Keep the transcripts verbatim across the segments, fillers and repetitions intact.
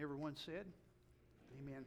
everyone said, amen.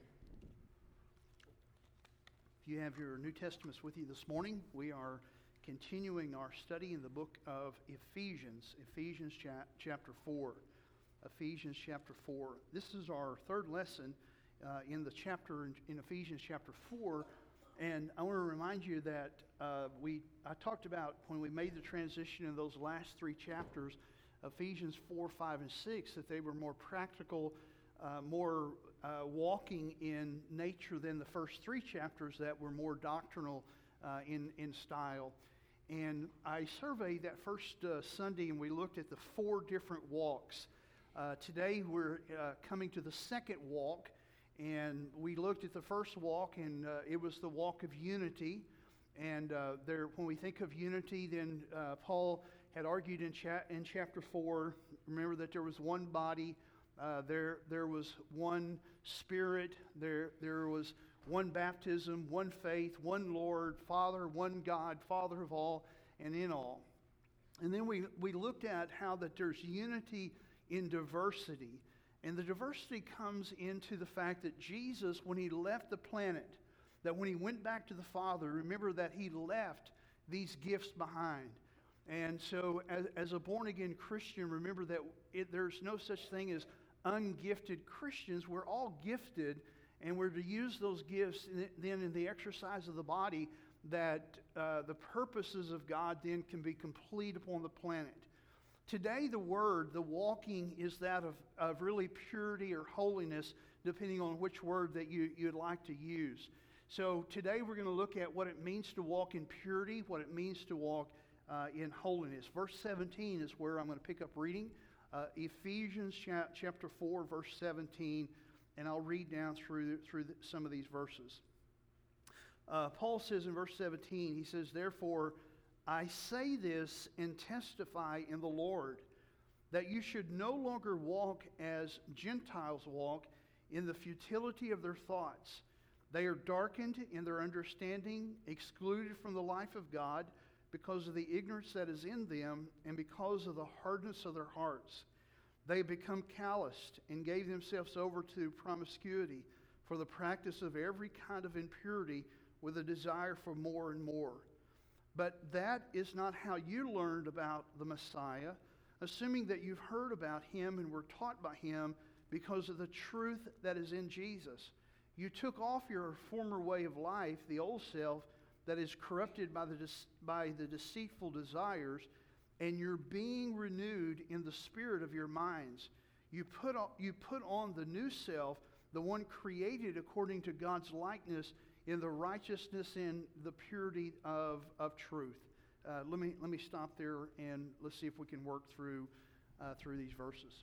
If you have your New Testaments with you this morning, we are continuing our study in the book of Ephesians, Ephesians cha- chapter four. Ephesians chapter four. This is our third lesson uh, in the chapter in, in Ephesians chapter four. And I want to remind you that uh, we I talked about when we made the transition in those last three chapters, Ephesians four, five, and six, that they were more practical, uh, more uh, walking in nature than the first three chapters that were more doctrinal uh, in, in style. And I surveyed that first uh, Sunday, and we looked at the four different walks. Uh, today we're uh, coming to the second walk, and we looked at the first walk, and uh, it was the walk of unity. And uh, there, when we think of unity, then uh, Paul had argued in, cha- in chapter four, remember that there was one body, uh, there there was one Spirit, there there was one baptism, one faith, one Lord, Father, one God, Father of all and in all. And then we, we looked at how that there's unity in diversity. And the diversity comes into the fact that Jesus, when he left the planet, that when he went back to the Father, remember that he left these gifts behind. And so as, as a born-again Christian, remember that it, there's no such thing as ungifted Christians. We're all gifted, and we're to use those gifts in, then in the exercise of the body, that uh, the purposes of God then can be complete upon the planet. Today, the word, the walking, is that of, of really purity or holiness, depending on which word that you, you'd like to use. So today we're going to look at what it means to walk in purity, what it means to walk uh, in holiness. Verse seventeen is where I'm going to pick up reading. Uh, Ephesians cha- chapter four, verse seventeen, and I'll read down through, through the, some of these verses. Uh, Paul says in verse seventeen, he says, "Therefore, I say this and testify in the Lord, that you should no longer walk as Gentiles walk in the futility of their thoughts. They are darkened in their understanding, excluded from the life of God because of the ignorance that is in them and because of the hardness of their hearts. They have become calloused and gave themselves over to promiscuity for the practice of every kind of impurity with a desire for more and more. But that is not how you learned about the Messiah, assuming that you've heard about him and were taught by him because of the truth that is in Jesus. You took off your former way of life, the old self, that is corrupted by the, by the deceitful desires, and you're being renewed in the spirit of your minds. You put on, you put on the new self, the one created according to God's likeness, in the righteousness and the purity of, of truth." Uh, let me let me stop there and let's see if we can work through uh, through these verses.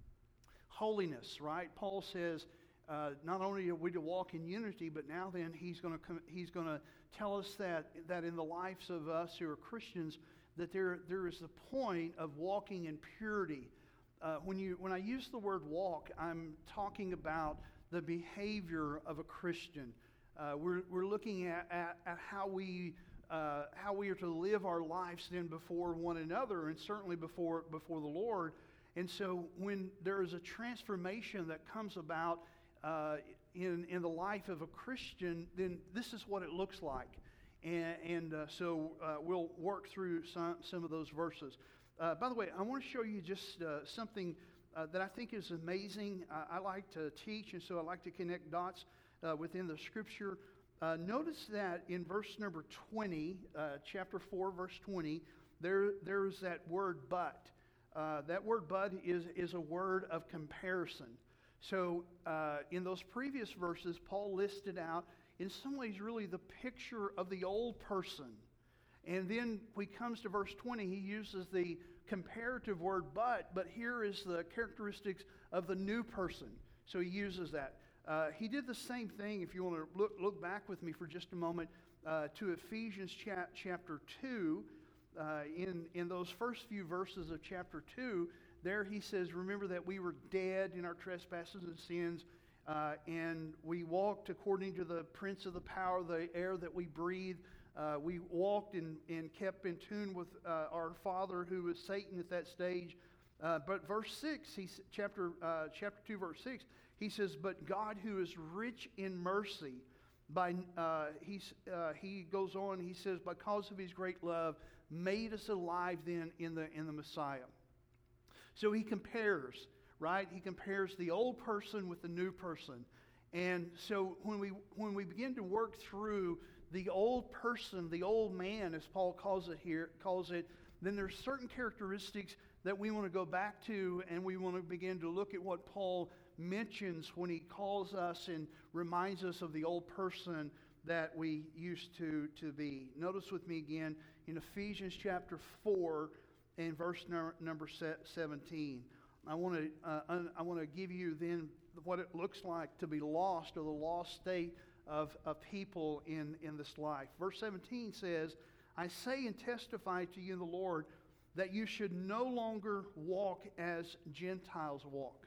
Holiness, right? Paul says uh, not only are we to walk in unity, but now then he's going to com- he's going to tell us that that in the lives of us who are Christians, that there there is the point of walking in purity. Uh, when you when I use the word walk, I'm talking about the behavior of a Christian. Uh, we're we're looking at, at, at how we uh, how we are to live our lives then before one another, and certainly before before the Lord. And so when there is a transformation that comes about uh, in in the life of a Christian, then this is what it looks like. And, and uh, so uh, we'll work through some some of those verses. Uh, by the way, I want to show you just uh, something uh, that I think is amazing. I, I like to teach, and so I like to connect dots Uh, within the scripture. Uh, notice that in verse number twenty, uh, chapter four, verse twenty, there there's that word "but." Uh, that word "but" is, is a word of comparison. So uh, in those previous verses, Paul listed out, in some ways, really the picture of the old person. And then when he comes to verse twenty, he uses the comparative word "but," but here is the characteristics of the new person. So he uses that. Uh, he did the same thing, if you want to look, look back with me for just a moment, uh, to Ephesians cha- chapter two. Uh, in, in those first few verses of chapter two, there he says, "Remember that we were dead in our trespasses and sins, uh, and we walked according to the prince of the power of the air that we breathe. Uh, we walked and, and kept in tune with uh, our father, who was Satan at that stage." Uh, but verse six, he, chapter, uh, chapter two, verse six, He says, but God who is rich in mercy, by uh, he's, uh, he goes on, he says, because of his great love, made us alive then in the in the Messiah. So he compares, right? He compares the old person with the new person. And so when we when we begin to work through the old person, the old man, as Paul calls it here, calls it, then there's certain characteristics that we want to go back to, and we want to begin to look at what Paul mentions when he calls us and reminds us of the old person that we used to, to be. Notice with me again in Ephesians chapter four and verse number, number seventeen. I want to uh, un, I want to give you then what it looks like to be lost, or the lost state of, of people in, in this life. Verse seventeen says, I say and testify to you in the Lord that you should no longer walk as Gentiles walk.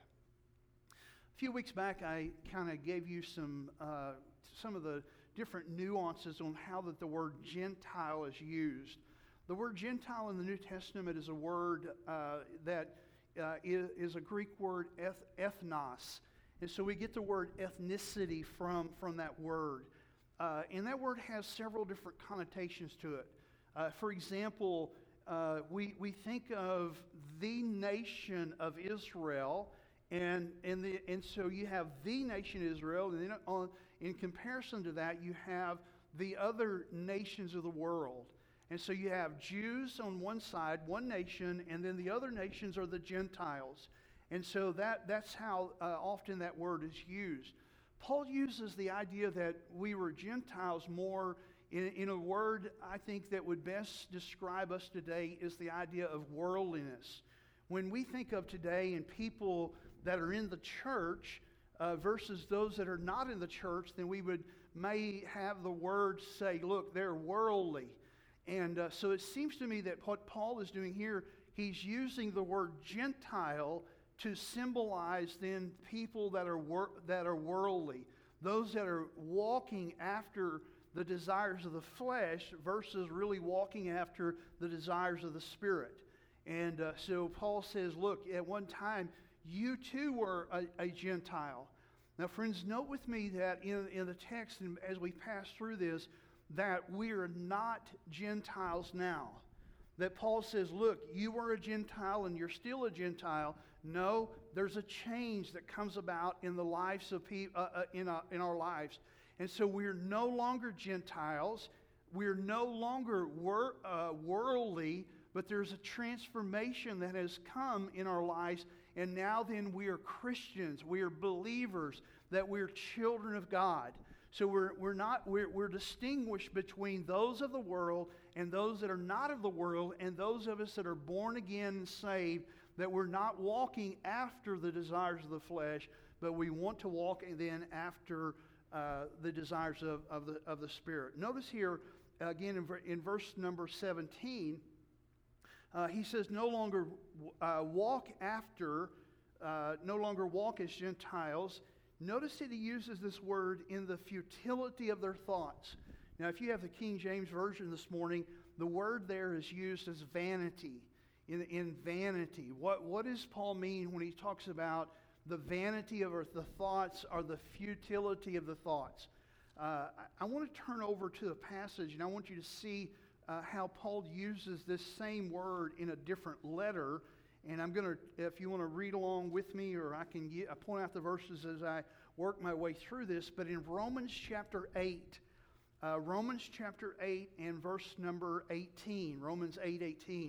A few weeks back, I kind of gave you some uh, some of the different nuances on how that the word Gentile is used. The word Gentile in the New Testament is a word uh, that uh, is, is a Greek word, eth- ethnos. And so we get the word ethnicity from, from that word. Uh, and that word has several different connotations to it. Uh, for example, uh, we, we think of the nation of Israel, and, and, the, and so you have the nation Israel, and then on, in comparison to that, you have the other nations of the world. And so you have Jews on one side, one nation, and then the other nations are the Gentiles. And so that, that's how uh, often that word is used. Paul uses the idea that we were Gentiles more in, in a word I think that would best describe us today is the idea of worldliness. When we think of today and people that are in the church uh, versus those that are not in the church, then we would may have the word say, look, they're worldly. And uh, so it seems to me that what Paul is doing here, he's using the word Gentile to symbolize then people that are wor- that are worldly, those that are walking after the desires of the flesh versus really walking after the desires of the Spirit. And uh, so Paul says, look, at one time, you too were a, a Gentile. Now, friends, note with me that in, in the text, and as we pass through this, that we are not Gentiles now. That Paul says, look, you were a Gentile and you're still a Gentile. No, there's a change that comes about in the lives of people, uh, uh, in, uh, in our lives. And so we're no longer Gentiles. We're no longer wor- uh, worldly, but there's a transformation that has come in our lives. And now then we are Christians. We are believers, that we're children of God. So we're, we're not, we're, we're distinguished between those of the world and those that are not of the world, and those of us that are born again and saved, that we're not walking after the desires of the flesh, but we want to walk then after uh, the desires of, of, the, of the Spirit. Notice here, again in, in verse number seventeen, uh, he says, no longer uh, walk after, uh, no longer walk as Gentiles. Notice that he uses this word in the futility of their thoughts. Now, if you have the King James Version this morning, the word there is used as vanity, in, in vanity. What, what does Paul mean when he talks about the vanity of our, the thoughts or the futility of the thoughts? Uh, I, I want to turn over to the passage, and I want you to see uh, how Paul uses this same word in a different letter. And I'm going to, if you want to read along with me, or I can get, I point out the verses as I work my way through this. But in Romans chapter eight, uh, Romans chapter eight and verse number eighteen, Romans eight eighteen.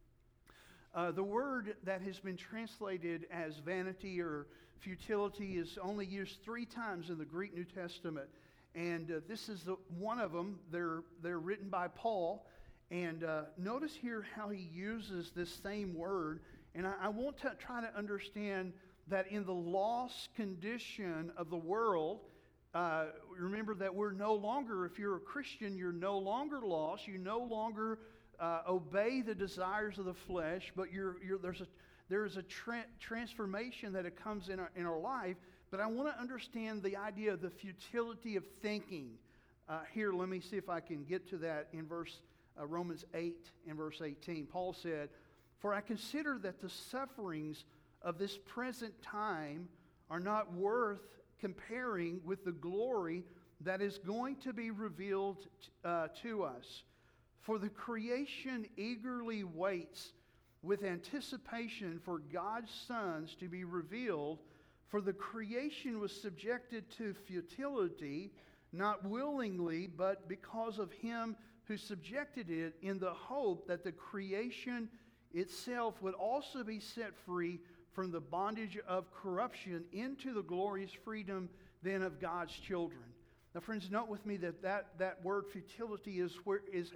Uh, the word that has been translated as vanity or futility is only used three times in the Greek New Testament. And uh, this is the, one of them. They're, they're written by Paul. And uh, notice here how he uses this same word. And I, I want to try to understand that in the lost condition of the world, uh, remember that we're no longer, if you're a Christian, you're no longer lost. You no longer uh, obey the desires of the flesh, but you're, you're, there's a, there's a tra- transformation that it comes in our, in our life. But I want to understand the idea of the futility of thinking. Uh, here, let me see if I can get to that in verse uh, Romans eight and verse eighteen. Paul said, "For I consider that the sufferings of this present time are not worth comparing with the glory that is going to be revealed uh, to us. For the creation eagerly waits with anticipation for God's sons to be revealed. For the creation was subjected to futility, not willingly, but because of him who subjected it, in the hope that the creation itself would also be set free from the bondage of corruption into the glorious freedom then of God's children. Now, friends, note with me that that, that word futility is where is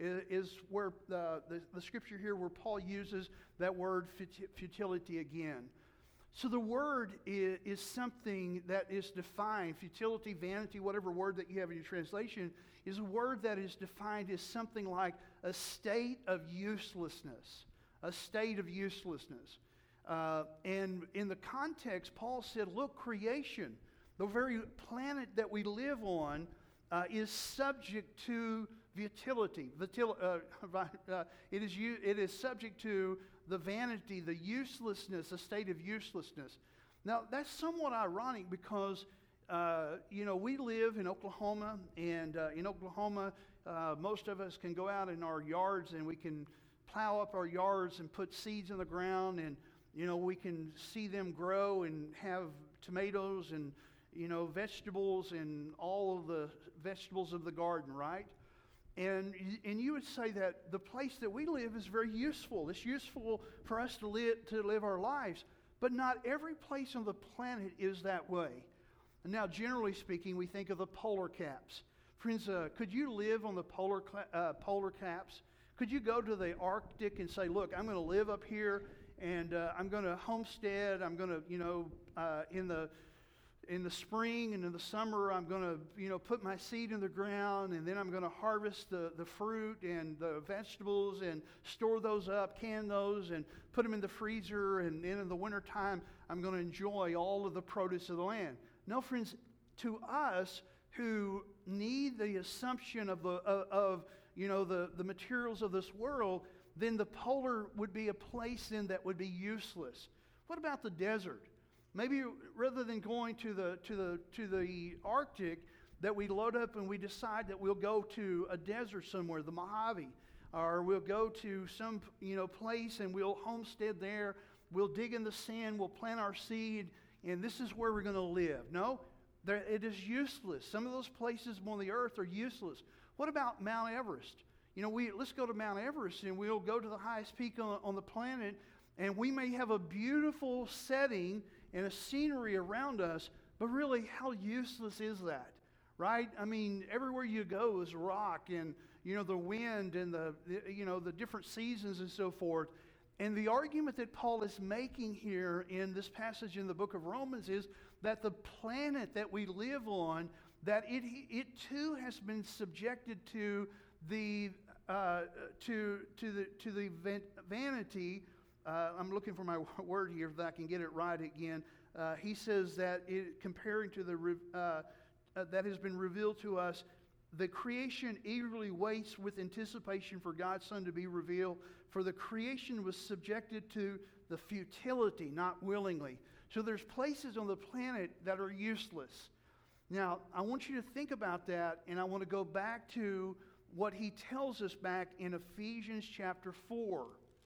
is where the, the, the scripture here where Paul uses that word futility again. So the word is, is something that is defined, futility, vanity, whatever word that you have in your translation, is a word that is defined as something like a state of uselessness, a state of uselessness. Uh, and in the context, Paul said, look, creation, the very planet that we live on, uh, is subject to futility. Vitil- uh, uh, it is u- it is subject to the vanity, the uselessness, a state of uselessness. Now, that's somewhat ironic because, uh, you know, we live in Oklahoma, and uh, in Oklahoma, uh, most of us can go out in our yards and we can plow up our yards and put seeds in the ground, and, you know, we can see them grow and have tomatoes and, you know, vegetables and all of the vegetables of the garden, right? And, and you would say that the place that we live is very useful. It's useful for us to live, to live our lives. But not every place on the planet is that way. And now, generally speaking, we think of the polar caps. Friends, uh, could you live on the polar, uh, polar caps? Could you go to the Arctic and say, look, I'm going to live up here, and uh, I'm going to homestead. I'm going to, you know, uh, in the... In the spring and in the summer, I'm going to, you know, put my seed in the ground, and then I'm going to harvest the, the fruit and the vegetables and store those up, can those, and put them in the freezer, and then in the wintertime, I'm going to enjoy all of the produce of the land. No, friends, to us who need the assumption of, the, of, of you know, the, the materials of this world, then the polar would be a place then that would be useless. What about the desert? Maybe rather than going to the to the to the Arctic, that we load up and we decide that we'll go to a desert somewhere, the Mojave, or we'll go to some you know place and we'll homestead there. We'll dig in the sand, we'll plant our seed, and this is where we're going to live. No, there, it is useless. Some of those places on the earth are useless. What about Mount Everest? You know, we let's go to Mount Everest and we'll go to the highest peak on, on the planet, and we may have a beautiful setting and a scenery around us, but really, how useless is that, right? I mean, everywhere you go is rock, and you know the wind, and the, the you know the different seasons and so forth. And the argument that Paul is making here in this passage in the book of Romans is that the planet that we live on, that it it too has been subjected to the uh, to to the to the vanity. Uh, I'm looking for my word here, if I can get it right again. Uh, he says that it, comparing to the uh, uh, that has been revealed to us, the creation eagerly waits with anticipation for God's Son to be revealed. For the creation was subjected to the futility, not willingly. So there's places on the planet that are useless. Now, I want you to think about that, and I want to go back to what he tells us back in Ephesians chapter four.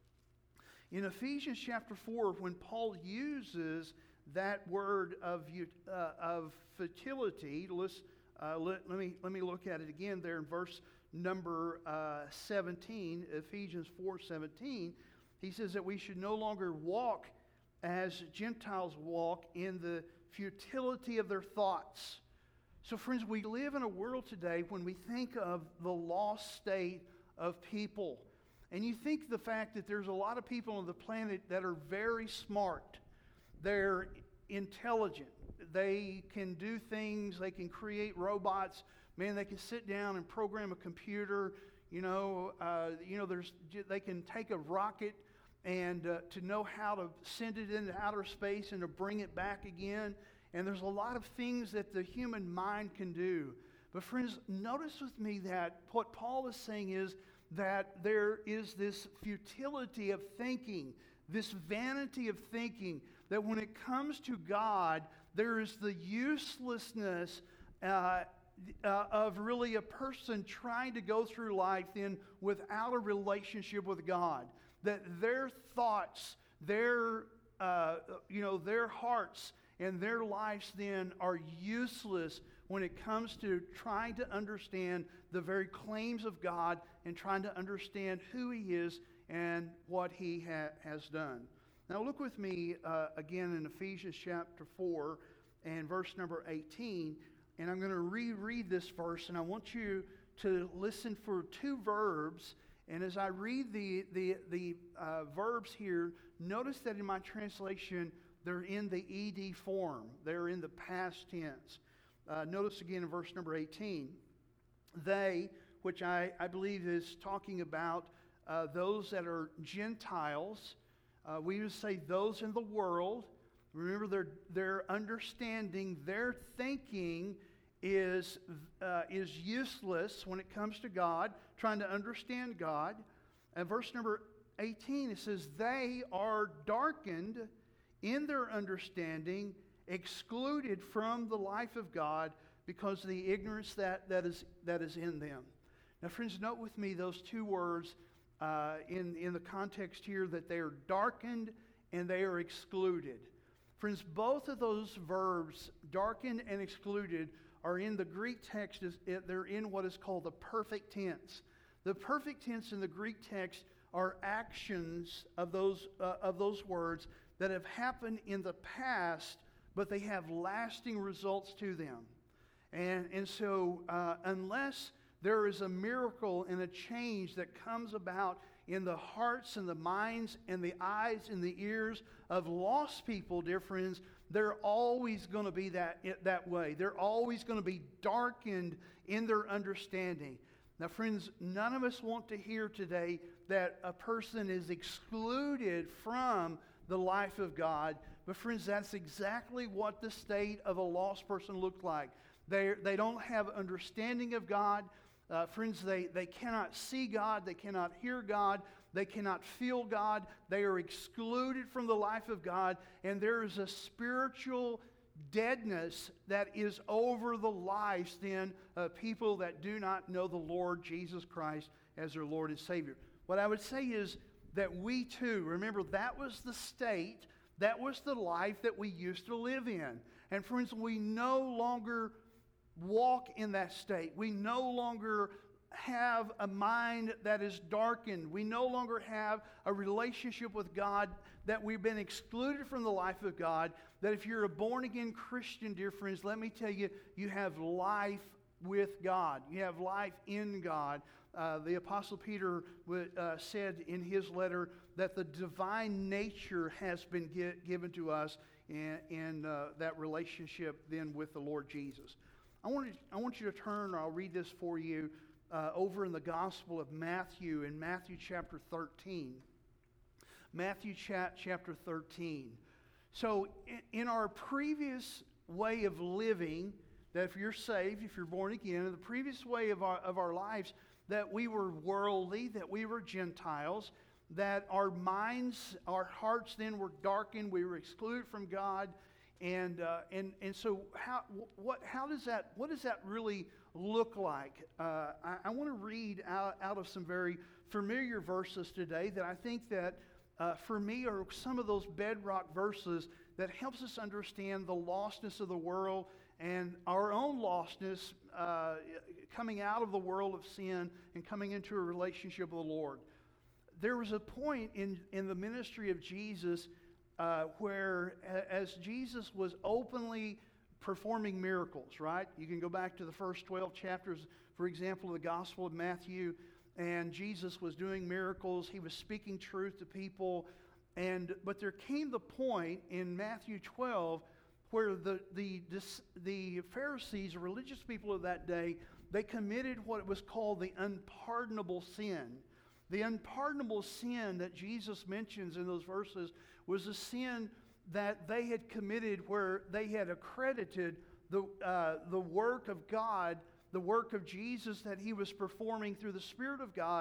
In Ephesians chapter four, when Paul uses that word of, uh, of futility, let's, uh, let, let, me, let me look at it again there in verse number uh, seventeen, Ephesians four seventeen. He says that we should no longer walk as Gentiles walk in the futility of their thoughts. So friends, we live in a world today when we think of the lost state of people. And you think the fact that there's a lot of people on the planet that are very smart. They're intelligent. They can do things. They can create robots. Man, they can sit down and program a computer. You know, uh, you know, there's they can take a rocket and uh, to know how to send it into outer space and to bring it back again. And there's a lot of things that the human mind can do. But friends, notice with me that what Paul is saying is that there is this futility of thinking, this vanity of thinking that when it comes to God, there is the uselessness uh, uh, of really a person trying to go through life then without a relationship with God. That their thoughts, their uh, you know, their hearts and their lives then are useless when it comes to trying to understand the very claims of God and trying to understand who He is and what He ha- has done. Now look with me uh, again in Ephesians chapter four and verse number eighteen, and I'm going to reread this verse, and I want you to listen for two verbs. And as I read the, the, the uh, verbs here, notice that in my translation, they're in the E D form. They're in the past tense. Uh, notice again in verse number eighteen, they, which I, I believe is talking about uh, those that are Gentiles. Uh, we would say those in the world. Remember, their, their understanding, their thinking is, uh, is useless when it comes to God, trying to understand God. And verse number eighteen, it says, they are darkened in their understanding, excluded from the life of God because of the ignorance that, that, is, that is in them. Now, friends, note with me those two words uh, in, in the context here, that they are darkened and they are excluded. Friends, both of those verbs, darkened and excluded, are in the Greek text. They're in what is called the perfect tense. The perfect tense in the Greek text are actions of those, uh, of those words that have happened in the past, but they have lasting results to them. And, and so uh, unless there is a miracle and a change that comes about in the hearts and the minds and the eyes and the ears of lost people, dear friends, they're always going to be that, that way. They're always going to be darkened in their understanding. Now, friends, none of us want to hear today that a person is excluded from the life of God. But friends, that's exactly what the state of a lost person looked like. They, they don't have understanding of God. Uh, friends, they, they cannot see God. They cannot hear God. They cannot feel God. They are excluded from the life of God. And there is a spiritual deadness that is over the lives then of people that do not know the Lord Jesus Christ as their Lord and Savior. What I would say is that we too, remember, that was the state, that was the life that we used to live in. And friends, we no longer walk in that state. We no longer have a mind that is darkened. We no longer have a relationship with God, that we've been excluded from the life of God. That if you're a born-again Christian, dear friends, let me tell you, you have life with God. You have life in God. Uh, the Apostle Peter uh, said in his letter that the divine nature has been gi- given to us in, in uh, that relationship then with the Lord Jesus. I want, to, I want you to turn, or I'll read this for you, uh, over in the Gospel of Matthew, in Matthew chapter thirteen. Matthew cha- chapter thirteen. So in, in our previous way of living, that if you're saved, if you're born again, in the previous way of our, of our lives, that we were worldly, that we were Gentiles, that our minds, our hearts then were darkened, we were excluded from God. And uh, and and so how what how does that what does that really look like? Uh, I, I want to read out, out of some very familiar verses today that I think that uh, for me are some of those bedrock verses that helps us understand the lostness of the world and our own lostness uh, coming out of the world of sin and coming into a relationship with the Lord. There was a point in in the ministry of Jesus Uh, where as Jesus was openly performing miracles, right? You can go back to the first twelve chapters, for example, of the Gospel of Matthew, and Jesus was doing miracles. He was speaking truth to people. And but there came the point in Matthew twelve where the, the, the Pharisees, religious people of that day, they committed what was called the unpardonable sin. The unpardonable sin that Jesus mentions in those verses was a sin that they had committed where they had accredited the, uh, the work of God, the work of Jesus that he was performing through the Spirit of God,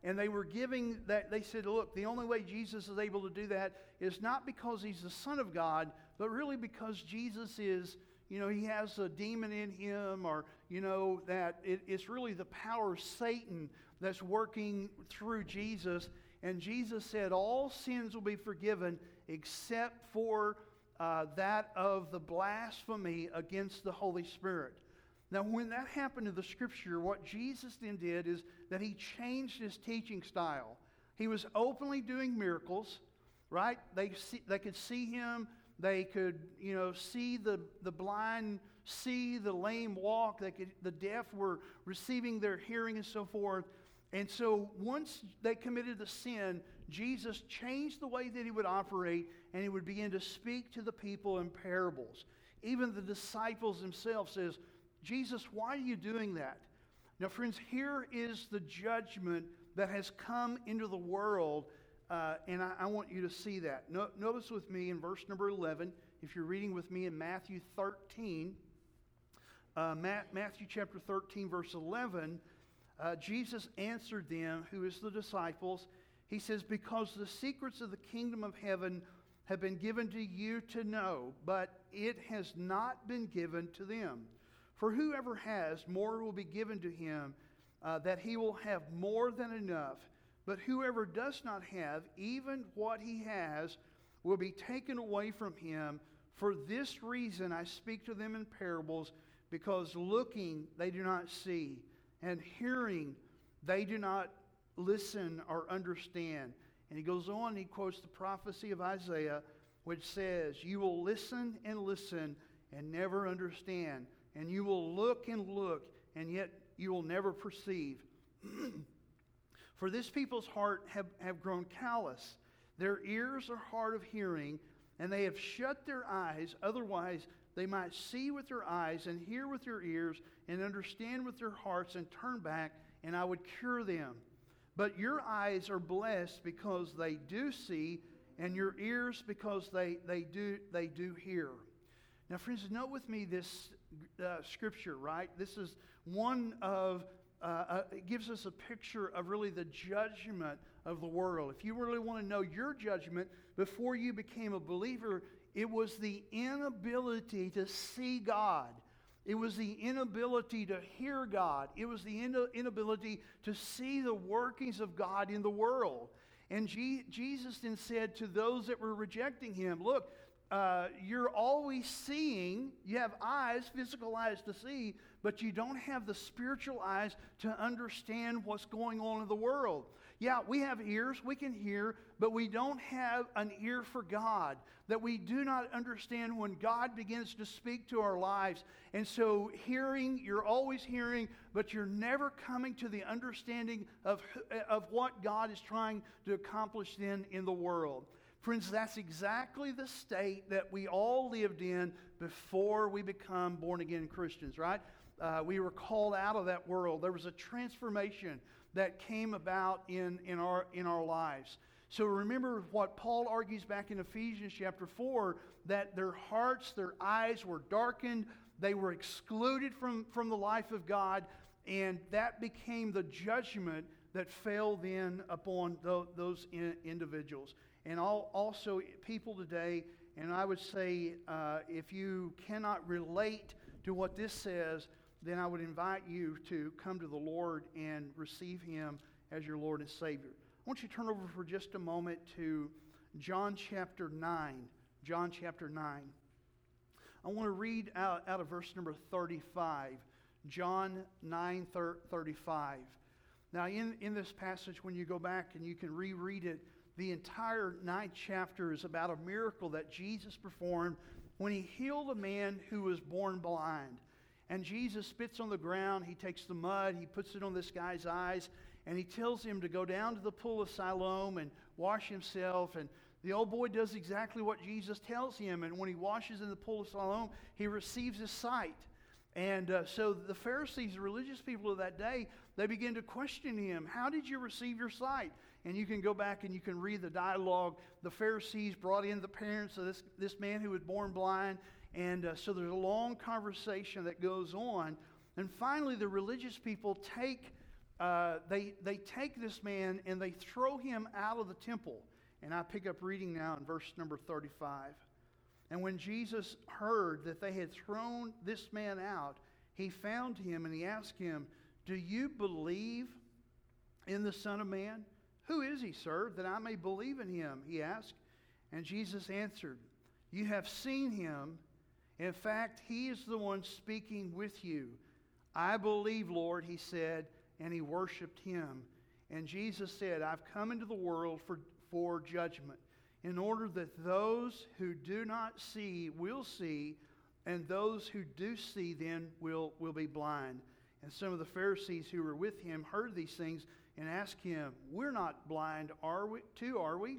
And they were giving that, they said, look, the only way Jesus is able to do that is not because he's the Son of God, but really because Jesus is, you know, he has a demon in him, or, you know, that it, it's really the power of Satan that's working through Jesus. And Jesus said all sins will be forgiven except for uh, that of the blasphemy against the Holy Spirit. Now, when that happened in the Scripture, what Jesus then did is that he changed his teaching style. He was openly doing miracles, right? They see, they could see him. They could, you know, see the, the blind see, the lame walk. They could, the deaf were receiving their hearing and so forth. And so once they committed the sin, Jesus changed the way that he would operate, and he would begin to speak to the people in parables. Even the disciples themselves says, Jesus, why are you doing that? Now, friends, here is the judgment that has come into the world, uh, and I, I want you to see that. No, notice with me in verse number eleven, if you're reading with me in Matthew thirteen, uh, Ma- Matthew chapter thirteen, verse eleven, uh, Jesus answered them, who is the disciples. He says, because the secrets of the kingdom of heaven have been given to you to know, but it has not been given to them. For whoever has, more will be given to him, uh, that he will have more than enough. But whoever does not have, even what he has, will be taken away from him. For this reason I speak to them in parables, because looking they do not see, and hearing they do not listen or understand. And he goes on, and he quotes the prophecy of Isaiah, which says, you will listen and listen and never understand. And you will look and look, and yet you will never perceive. For this people's heart have, have grown callous. Their ears are hard of hearing, and they have shut their eyes. Otherwise, they might see with their eyes and hear with their ears and understand with their hearts and turn back, and I would cure them. But your eyes are blessed because they do see, and your ears because they, they, do, they do hear. Now, friends, note with me this uh, scripture, right? This is one of, uh, uh, it gives us a picture of really the judgment of the world. If you really want to know your judgment before you became a believer, it was the inability to see God. It was the inability to hear God. It was the in- inability to see the workings of God in the world. And G- Jesus then said to those that were rejecting him, look, Uh, you're always seeing, you have eyes, physical eyes to see, but you don't have the spiritual eyes to understand what's going on in the world. Yeah, we have ears, we can hear, but we don't have an ear for God, that we do not understand when God begins to speak to our lives. And so hearing, you're always hearing, but you're never coming to the understanding of, of what God is trying to accomplish then in the world. Friends, that's exactly the state that we all lived in before we become born-again Christians, right? Uh, we were called out of that world. There was a transformation that came about in, in, our, in our lives. So remember what Paul argues back in Ephesians chapter four, that their hearts, their eyes were darkened. They were excluded from, from the life of God, and that became the judgment that fell then upon th- those in- individuals. And all, also people today, and I would say uh, if you cannot relate to what this says, then I would invite you to come to the Lord and receive him as your Lord and Savior. I want you to turn over for just a moment to John chapter nine. John chapter nine. I want to read out, out of verse number thirty-five. John nine thirty-five. Now in, in this passage, when you go back and you can reread it, the entire ninth chapter is about a miracle that Jesus performed when he healed a man who was born blind. And Jesus spits on the ground, he takes the mud, he puts it on this guy's eyes, and he tells him to go down to the pool of Siloam and wash himself. And the old boy does exactly what Jesus tells him, and when he washes in the pool of Siloam, he receives his sight. And uh, so the Pharisees, the religious people of that day, they begin to question him. How did you receive your sight? And you can go back and you can read the dialogue. The Pharisees brought in the parents of this, this man who was born blind. And uh, so there's a long conversation that goes on. And finally, the religious people take uh, they, they take this man and they throw him out of the temple. And I pick up reading now in verse number thirty-five. And when Jesus heard that they had thrown this man out, he found him and he asked him, "Do you believe in the Son of Man? Who is he, sir, that I may believe in him?" he asked. And Jesus answered, "You have seen him. In fact, he is the one speaking with you." "I believe, Lord," he said, and he worshiped him. And Jesus said, "I've come into the world for, for judgment, in order that those who do not see will see, and those who do see then will, will be blind." And some of the Pharisees who were with him heard these things and asked him, "We're not blind, are we? Too, are we?"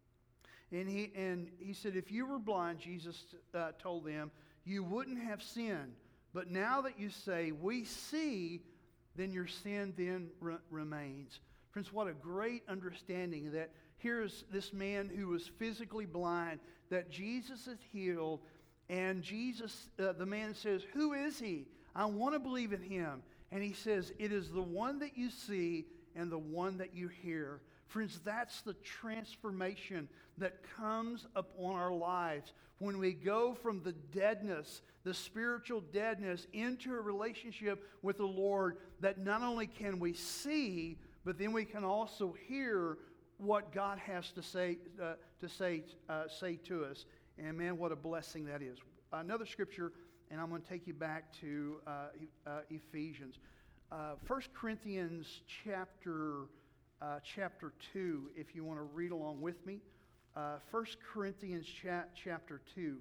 And he and he said, "If you were blind," Jesus uh, told them, "you wouldn't have sinned. But now that you say, 'We see,' then your sin then re- remains." Friends, what a great understanding that here's this man who was physically blind, that Jesus has healed, and Jesus, uh, the man says, "Who is he? I want to believe in him." And he says, "It is the one that you see and the one that you hear." Friends, that's the transformation that comes upon our lives when we go from the deadness, the spiritual deadness, into a relationship with the Lord, that not only can we see, but then we can also hear what God has to say uh, to say uh, say to us. And man, what a blessing that is. Another scripture, and I'm going to take you back to uh, uh, Ephesians. Uh, First Corinthians chapter uh, chapter two, if you want to read along with me. Uh, First Corinthians cha- chapter two.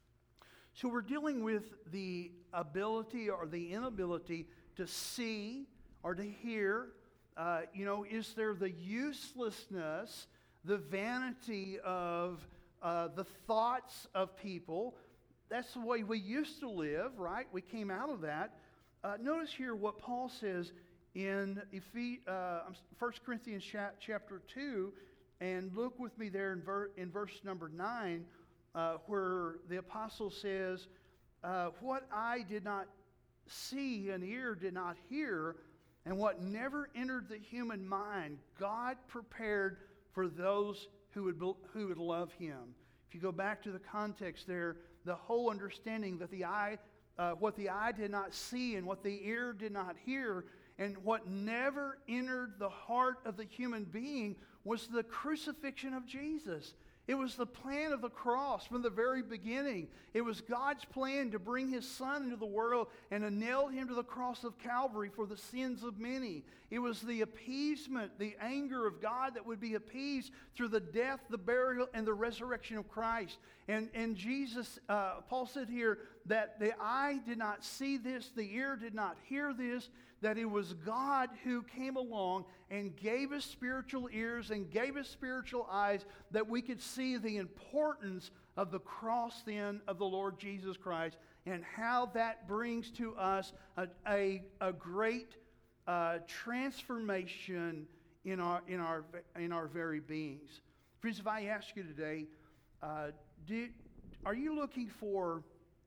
So we're dealing with the ability or the inability to see or to hear. Uh, you know, is there the uselessness, the vanity of uh, the thoughts of people? That's the way we used to live, right? We came out of that. Uh, notice here what Paul says in Ephes- uh, First Corinthians cha- chapter two, and look with me there in, ver- in verse number nine, uh, where the apostle says, uh, "What eye did not see and ear did not hear, and what never entered the human mind, God prepared for those who would, be- who would love him." If you go back to the context there, the whole understanding that the eye, uh, what the eye did not see and what the ear did not hear, and what never entered the heart of the human being was the crucifixion of Jesus. It was the plan of the cross from the very beginning. It was God's plan to bring his Son into the world and to nail him to the cross of Calvary for the sins of many. It was the appeasement, the anger of God that would be appeased through the death, the burial, and the resurrection of Christ. And, and Jesus, uh, Paul said here that the eye did not see this, the ear did not hear this, that it was God who came along and gave us spiritual ears and gave us spiritual eyes that we could see the importance of the cross then of the Lord Jesus Christ and how that brings to us a, a, a great uh, transformation in our, in, our, in our very beings. Friends, if I ask you today, uh, do, are you looking for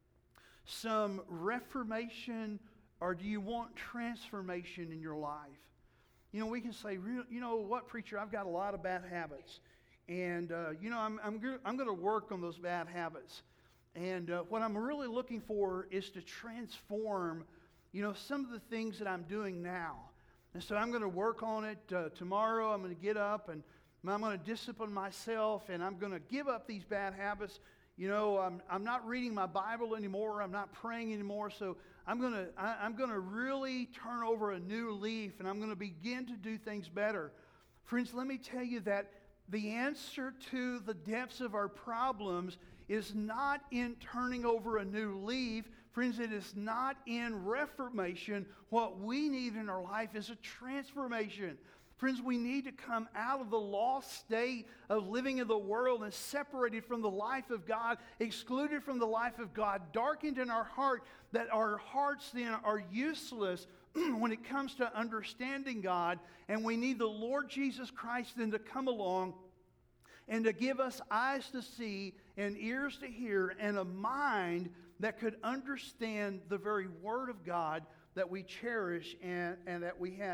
some reformation, or do you want transformation in your life? You know, we can say, you know what, preacher, I've got a lot of bad habits. And, uh, you know, I'm, I'm, go- I'm going to work on those bad habits. And uh, what I'm really looking for is to transform, you know, some of the things that I'm doing now. And so I'm going to work on it uh, tomorrow. I'm going to get up and I'm going to discipline myself, and I'm going to give up these bad habits. You know, I'm, I'm not reading my Bible anymore. I'm not praying anymore. So I'm going to I, I'm going to really turn over a new leaf, and I'm going to begin to do things better. Friends, let me tell you that the answer to the depths of our problems is not in turning over a new leaf. Friends, it is not in reformation. What we need in our life is a transformation. Friends, we need to come out of the lost state of living in the world and separated from the life of God, excluded from the life of God, darkened in our heart, that our hearts then are useless when it comes to understanding God. And we need the Lord Jesus Christ then to come along and to give us eyes to see and ears to hear and a mind that could understand the very Word of God that we cherish and, and that we have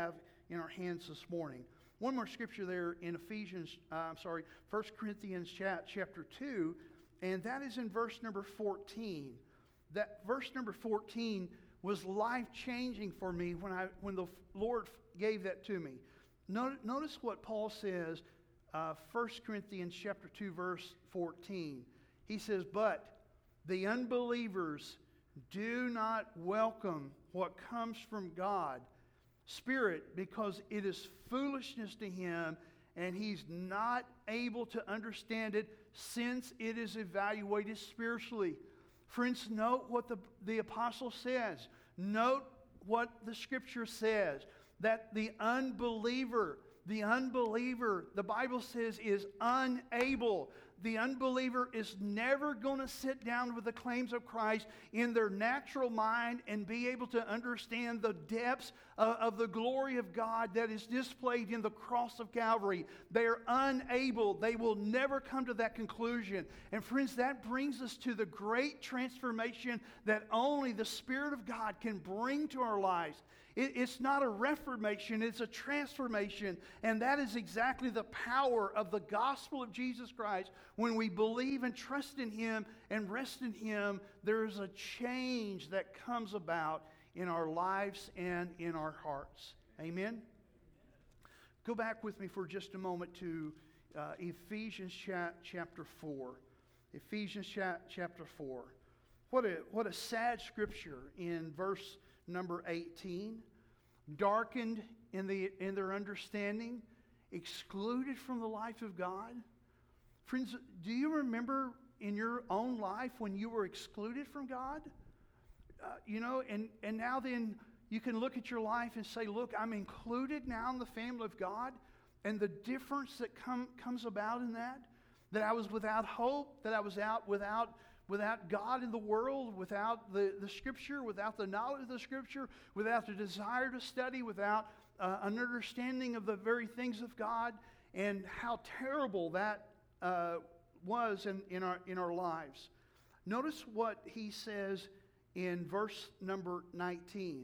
in our hands this morning. One more scripture there in Ephesians, uh, I'm sorry, First Corinthians chapter two, and that is in verse number fourteen. That verse number fourteen was life-changing for me when I when the Lord gave that to me. Notice what Paul says, uh, First Corinthians chapter two, verse fourteen. He says, "But the unbelievers do not welcome what comes from God, Spirit, because it is foolishness to him, and he's not able to understand it, since it is evaluated spiritually." Friends, note what the, the apostle says. Note what the scripture says. That the unbeliever, the unbeliever, the Bible says, is unable. The unbeliever is never going to sit down with the claims of Christ in their natural mind and be able to understand the depths of, of the glory of God that is displayed in the cross of Calvary. They are unable. They will never come to that conclusion. And friends, that brings us to the great transformation that only the Spirit of God can bring to our lives. It's not a reformation, it's a transformation. And that is exactly the power of the gospel of Jesus Christ. When we believe and trust in Him and rest in Him, there is a change that comes about in our lives and in our hearts. Amen? Go back with me for just a moment to uh, Ephesians cha- chapter four. Ephesians cha- chapter four. What a, what a sad scripture in verse number eighteen. Darkened in, the, in their understanding, excluded from the life of God. Friends, do you remember in your own life when you were excluded from God? Uh, you know, and, and now then you can look at your life and say, look, I'm included now in the family of God. And the difference that come, comes about in that, that I was without hope, that I was out without Without God in the world, without the, the Scripture, without the knowledge of the Scripture, without the desire to study, without uh, an understanding of the very things of God, and how terrible that uh, was in, in, our, in our lives. Notice what he says in verse number nineteen.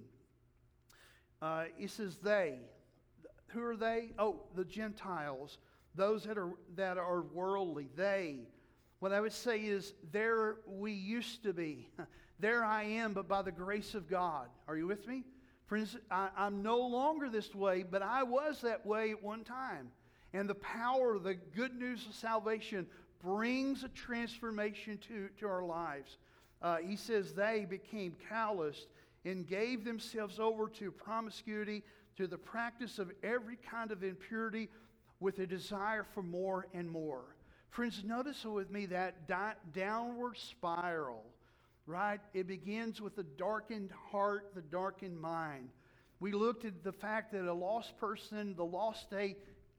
Uh, he says, they. Who are they? Oh, the Gentiles, those that are, that are worldly, they. What I would say is, there we used to be. There I am, but by the grace of God. Are you with me? Friends, I, I'm no longer this way, but I was that way at one time. And the power of the good news of salvation brings a transformation to, to our lives. Uh, he says they became calloused and gave themselves over to promiscuity, to the practice of every kind of impurity, with a desire for more and more. Friends, notice with me that di- downward spiral, right? It begins with the darkened heart, the darkened mind. We looked at the fact that a lost person, the lost state,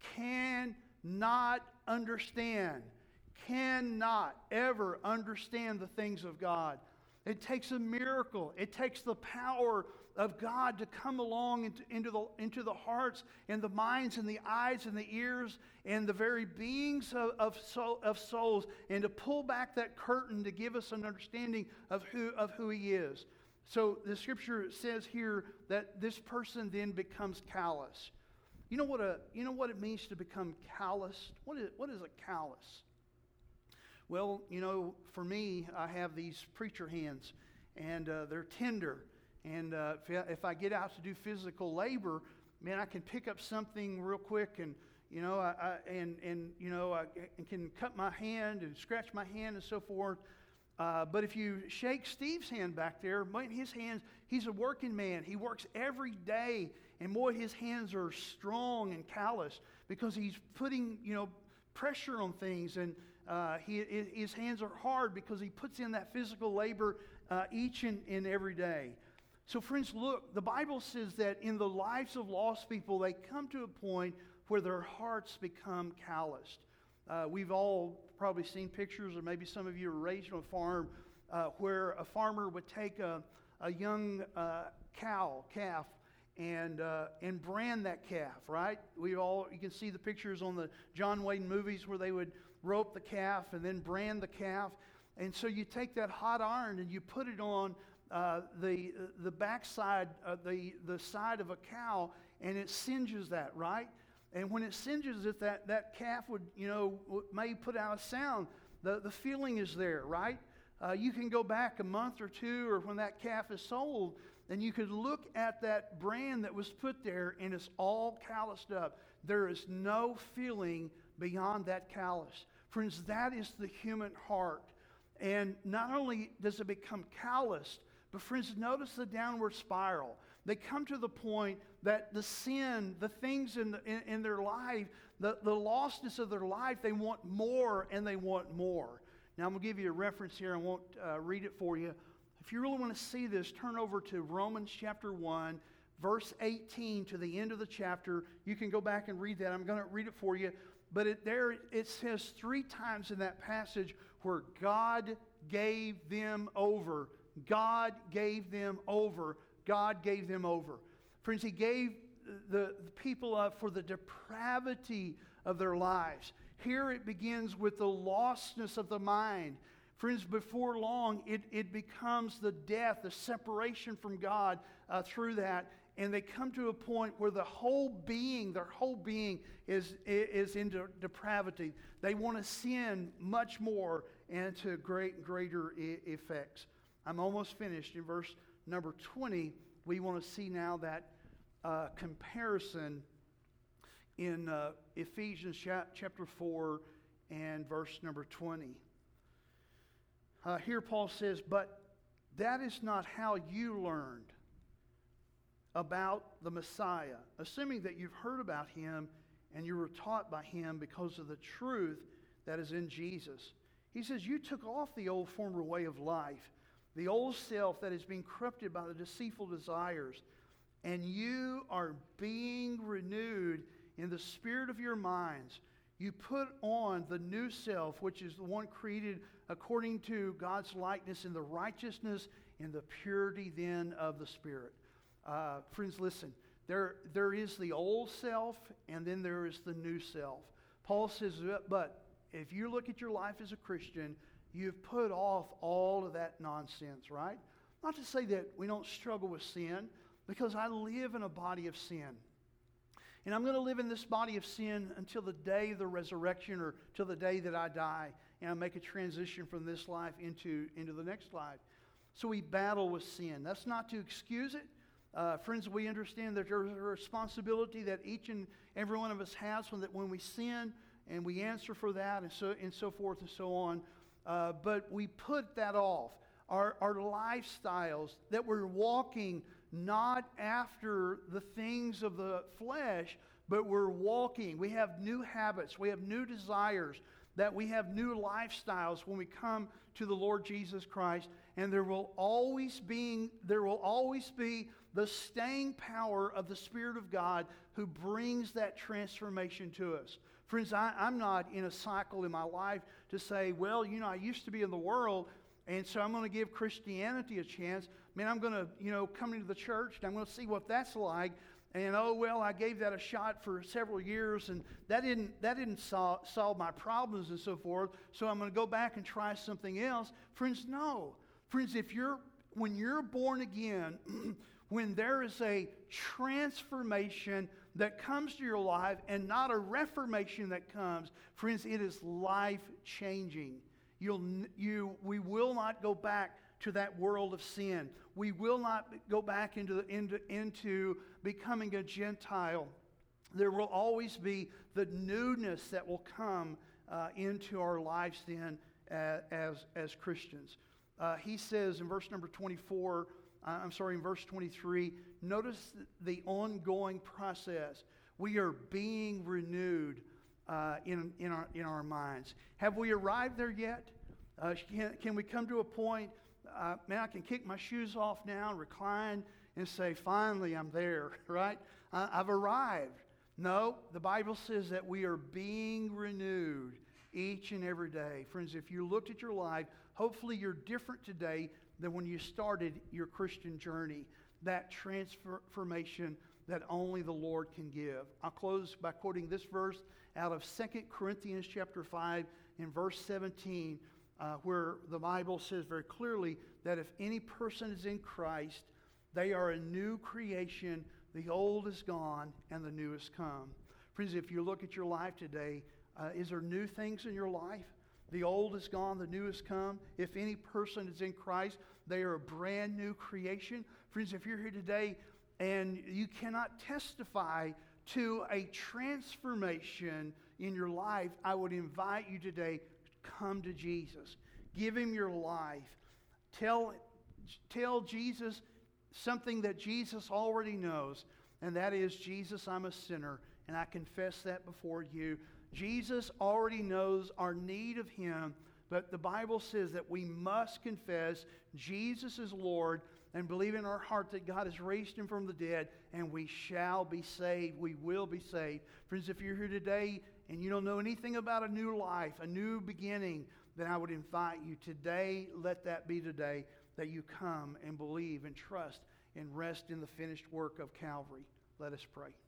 cannot understand, cannot ever understand the things of God. It takes a miracle. It takes the power of God to come along into, into, the, into the hearts and the minds and the eyes and the ears and the very beings of, of, soul, of souls, and to pull back that curtain to give us an understanding of who, of who He is. So the Scripture says here that this person then becomes callous. You know what a you know what it means to become calloused? What is what is a callous? Well, you know, for me, I have these preacher hands, and uh, they're tender. And uh, if, I, if I get out to do physical labor, man, I can pick up something real quick, and you know, I, I and and you know, I, I can cut my hand and scratch my hand and so forth. Uh, but if you shake Steve's hand back there, man, his hands, he's a working man. He works every day, and boy, his hands are strong and callous because he's putting, you know, pressure on things, and uh, he, his hands are hard because he puts in that physical labor uh, each and, and every day. So friends, look, the Bible says that in the lives of lost people, they come to a point where their hearts become calloused. Uh, we've all probably seen pictures, or maybe some of you were raised on a farm, uh, where a farmer would take a, a young uh, cow, calf, and uh, and brand that calf, right? We all, you can see the pictures on the John Wayne movies where they would rope the calf and then brand the calf. And so you take that hot iron and you put it on Uh, the the backside, uh, the the side of a cow, and it singes that, right? And when it singes it, that, that calf would, you know, may put out a sound. The, the feeling is there, right? Uh, you can go back a month or two, or when that calf is sold, and you could look at that brand that was put there, and it's all calloused up. There is no feeling beyond that callus. Friends, that is the human heart. And not only does it become calloused, but friends, notice the downward spiral. They come to the point that the sin, the things in, the, in, in their life, the, the lostness of their life, they want more and they want more. Now, I'm going to give you a reference here. I won't uh, read it for you. If you really want to see this, turn over to Romans chapter one, verse eighteen to the end of the chapter. You can go back and read that. I'm going to read it for you. But it, there it says three times in that passage where God gave them over. God gave them over. God gave them over. Friends, He gave the, the people up for the depravity of their lives. Here it begins with the lostness of the mind. Friends, before long, it, it becomes the death, the separation from God uh, through that. And they come to a point where the whole being, their whole being is, is into depravity. They want to sin much more and to great, greater e- effects. I'm almost finished. In verse number twenty, we want to see now that uh, comparison in uh, Ephesians chapter four and verse number twenty. Uh, here Paul says, "But that is not how you learned about the Messiah, assuming that you've heard about Him and you were taught by Him because of the truth that is in Jesus." He says, "You took off the old former way of life, the old self that is being corrupted by the deceitful desires, and you are being renewed in the spirit of your minds. You put on the new self, which is the one created according to God's likeness in the righteousness and the purity then of the Spirit." Uh, friends, listen, there, there is the old self and then there is the new self. Paul says, but if you look at your life as a Christian, you've put off all of that nonsense, right? Not to say that we don't struggle with sin, because I live in a body of sin. And I'm going to live in this body of sin until the day of the resurrection, or till the day that I die and I make a transition from this life into, into the next life. So we battle with sin. That's not to excuse it. Uh, friends, we understand that there's a responsibility that each and every one of us has when, that when we sin, and we answer for that, and so, and so forth and so on. Uh, but we put that off. Our, our lifestyles, that we're walking not after the things of the flesh, but we're walking. We have new habits. We have new desires. That we have new lifestyles when we come to the Lord Jesus Christ. And there will always be, there will always be the staying power of the Spirit of God who brings that transformation to us. Friends, I, I'm not in a cycle in my life to say, well, you know, I used to be in the world, and so I'm going to give Christianity a chance. Man, I'm going to, you know, come into the church, and I'm going to see what that's like. And, oh, well, I gave that a shot for several years, and that didn't, that didn't sol- solve my problems and so forth, so I'm going to go back and try something else. Friends, no. Friends, if you're, when you're born again, when there is a transformation that comes to your life and not a reformation that comes, friends, it is life-changing. You'll, you, we will not go back to that world of sin. We will not go back into, the, into, into becoming a Gentile. There will always be the newness that will come uh, into our lives then uh, as, as Christians. Uh, he says in verse number twenty-four, uh, I'm sorry, in verse twenty-three, notice the ongoing process. We are being renewed uh, in, in, our, in our minds. Have we arrived there yet? Uh, can, can we come to a point, uh, man, I can kick my shoes off now and recline and say, finally, I'm there, right? Uh, I've arrived. No, the Bible says that we are being renewed each and every day. Friends, if you looked at your life, hopefully you're different today than when you started your Christian journey. That transformation that only the Lord can give. I'll close by quoting this verse out of Second Corinthians chapter five in verse seventeen, uh, where the Bible says very clearly that if any person is in Christ, they are a new creation. The old is gone and the new has come. Friends, if you look at your life today, uh, is there new things in your life? The old is gone, the new has come. If any person is in Christ, they are a brand new creation. Friends, if you're here today and you cannot testify to a transformation in your life, I would invite you today, come to Jesus. Give Him your life. Tell, tell Jesus something that Jesus already knows, and that is, Jesus, I'm a sinner, and I confess that before you. Jesus already knows our need of Him, but the Bible says that we must confess Jesus is Lord and believe in our heart that God has raised Him from the dead, and we shall be saved. We will be saved. Friends, if you're here today and you don't know anything about a new life, a new beginning, then I would invite you today, let that be today, that you come and believe and trust and rest in the finished work of Calvary. Let us pray.